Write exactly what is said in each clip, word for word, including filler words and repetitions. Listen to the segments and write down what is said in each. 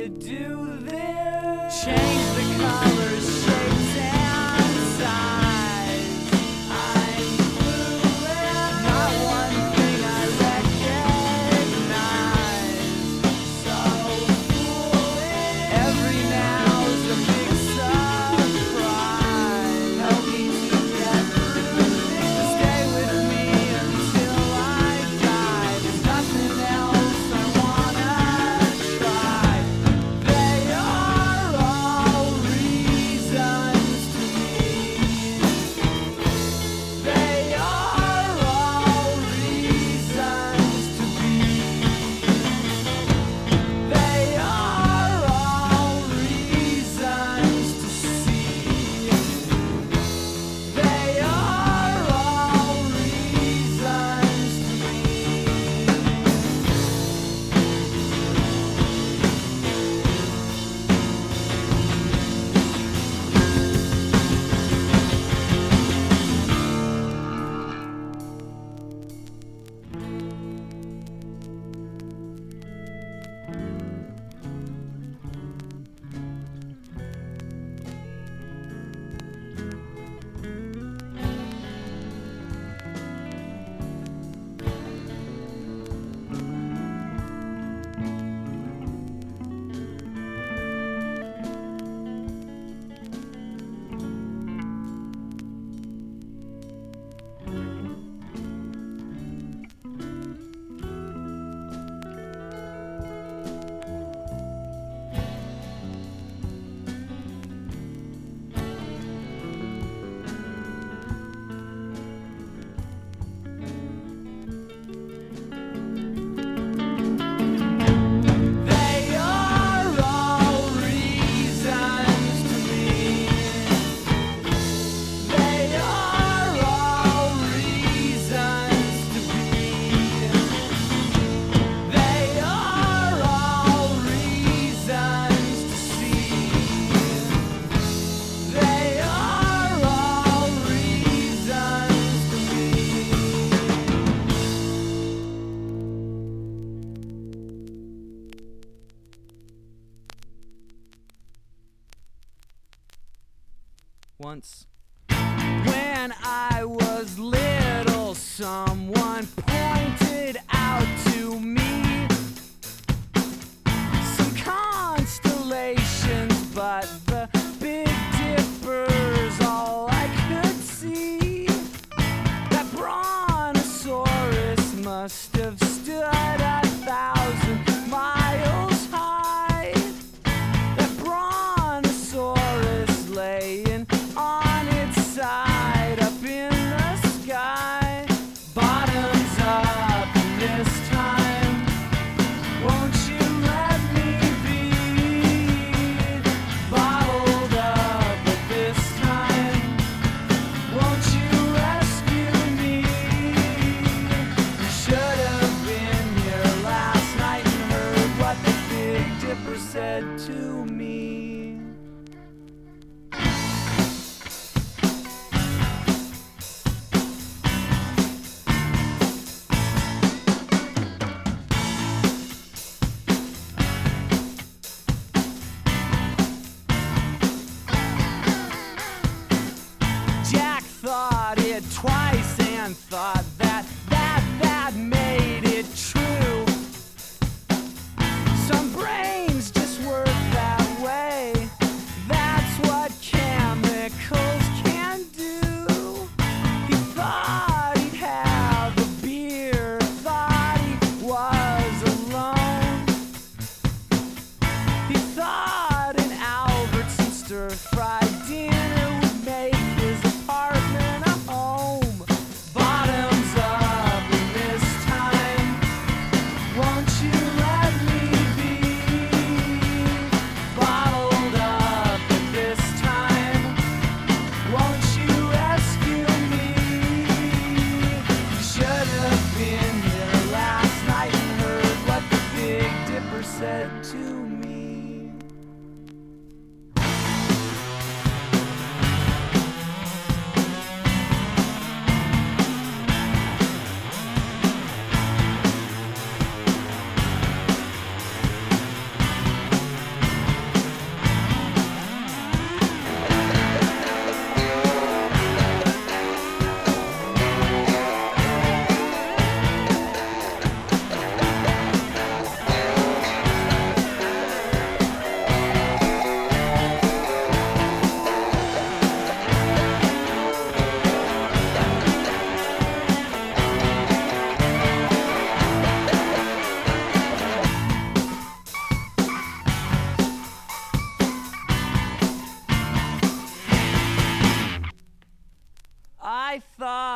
you do this? Change the colors, shapes, and size. I'm clueless. Not one thing I recognize. So foolish. Every now's a big surprise. Help me to get through this. Stay with me until I die. There's nothing else I wanna try. They are all reasons to me. They are all reasons to be. They are all reasons to see. They are all reasons to be. They are all reasons to me. They are all reasons to be. They are all reasons to see. They are all reasons to be. Once, when I was little, someone pointed out to me some constellations, but the Big Dipper's all I could see. That brontosaurus must have stood a thousand miles high. That brontosaurus laying on its side up in the sky. Bottoms up this time. Won't you let me be bottled up at this time? Won't you rescue me? You should have been here last night and heard what the Big Dipper said to me. Jack thought it twice and thought that that that made it true. Some brains just work that way. That's what chemicals can do. He thought he'd have a beer, thought he was alone. He thought an Albertson stir-fried dinner would make his apartment a home. Bottoms up this time. Won't you let me be bottled up this time? Won't you rescue me? You should have been here last night and heard what the Big Dipper said to me.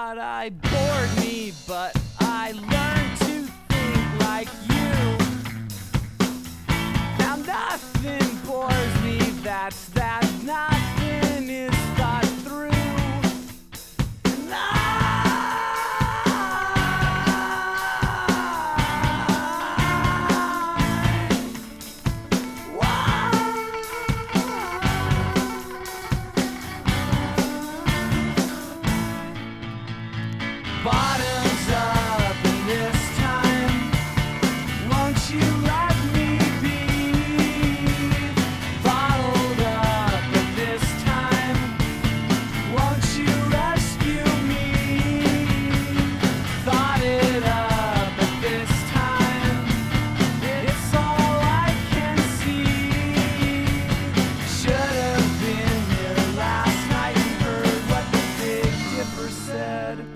thought I bored me, but I learned to think like you. Now nothing bores me, that's that nothing is thought through. And I bottoms up, and this time, won't you let me be? Bottled up, and this time, won't you rescue me? Thought it up, and this time, it's all I can see. Should have been here last night and heard what the Big Dipper said.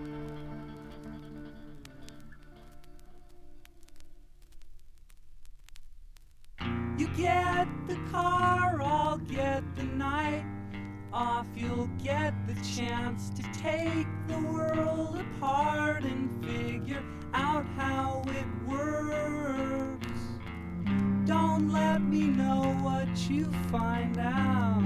You get the car, I'll get the night off. You'll get the chance to take the world apart and figure out how it works. Don't let me know what you find out.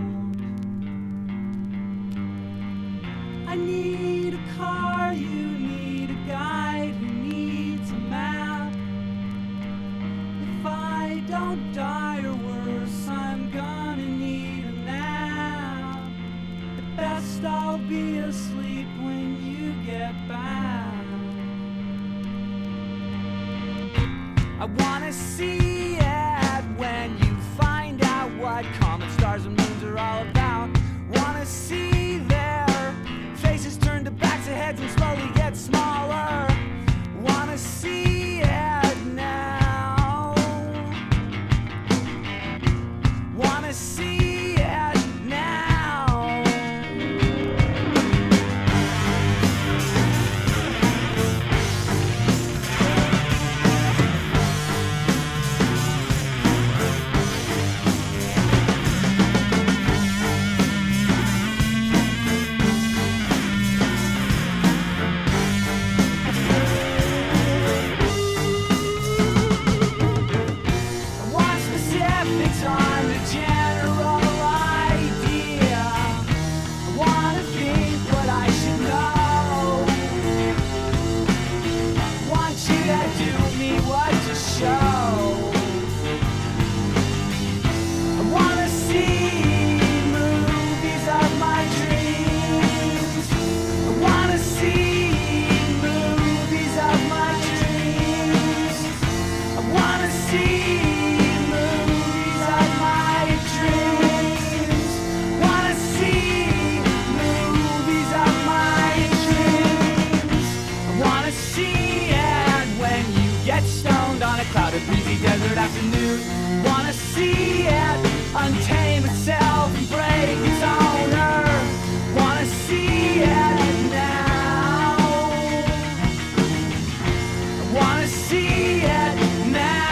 I need a car, you need a guide who needs a map. If I don't die or worse, I'm gonna need a nap. At best I'll be asleep when you get back. I wanna see it when you find out what comet stars and moons are all about. Wanna see their faces turn to backs of heads and slowly get smaller. Wanna see it now. Wanna see it now. I want specifics on the general idea. I wanna think what I should know. I want you to do me what to show. I wanna see movies of my dreams. I wanna see movies of my dreams. I wanna see movies of my dreams. Wanna see movies of my dreams. I wanna see it when you get stoned on a clouded, breezy desert afternoon. Wanna see it untame itself and break its owner. Wanna see it now. I wanna see it now.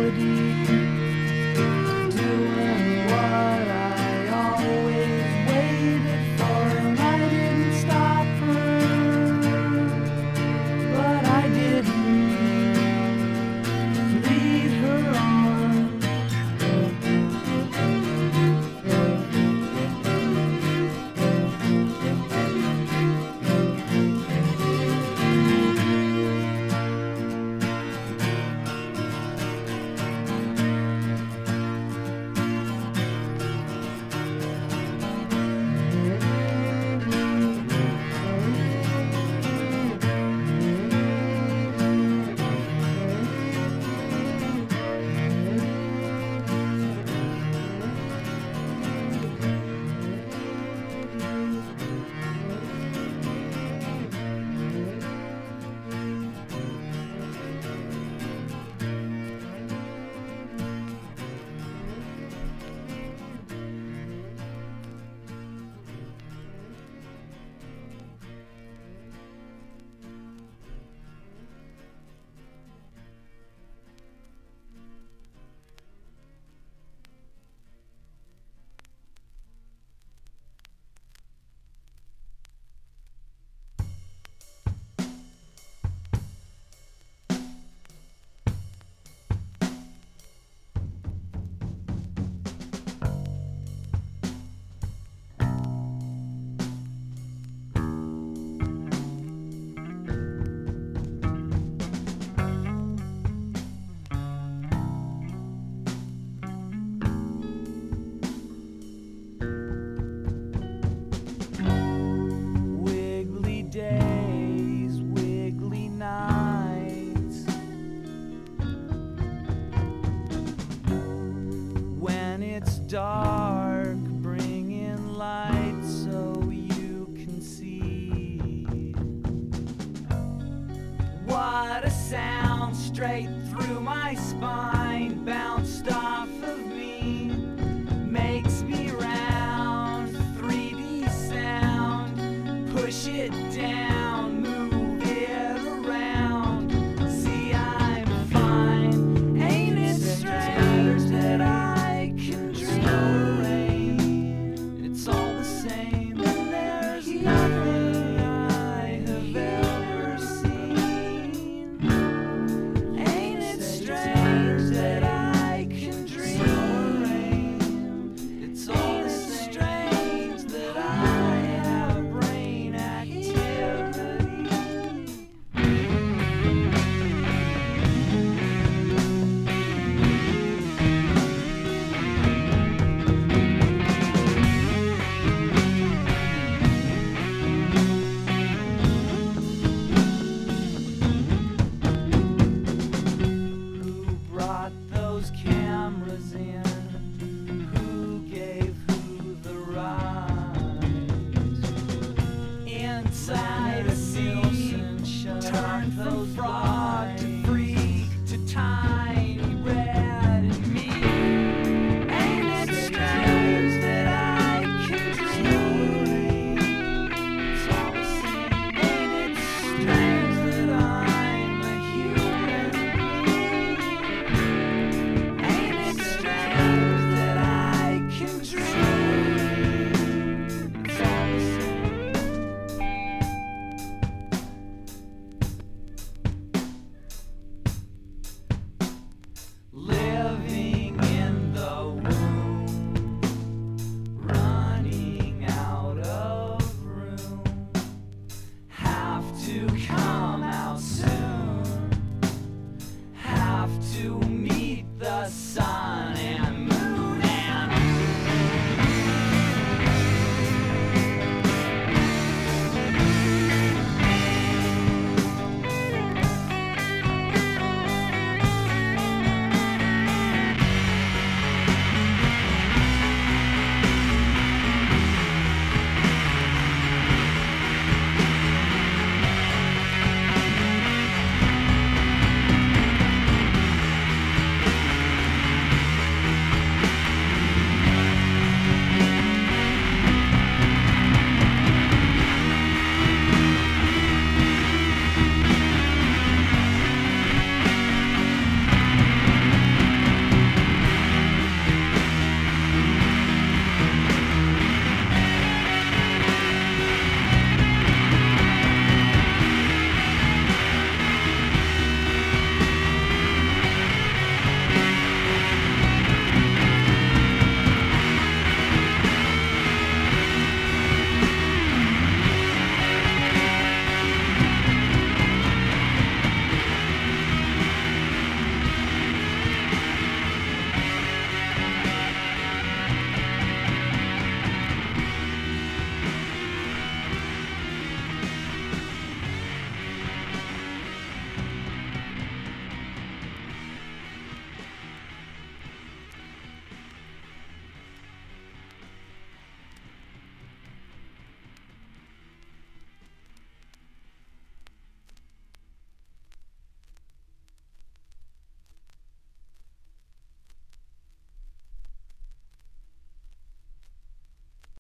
melody.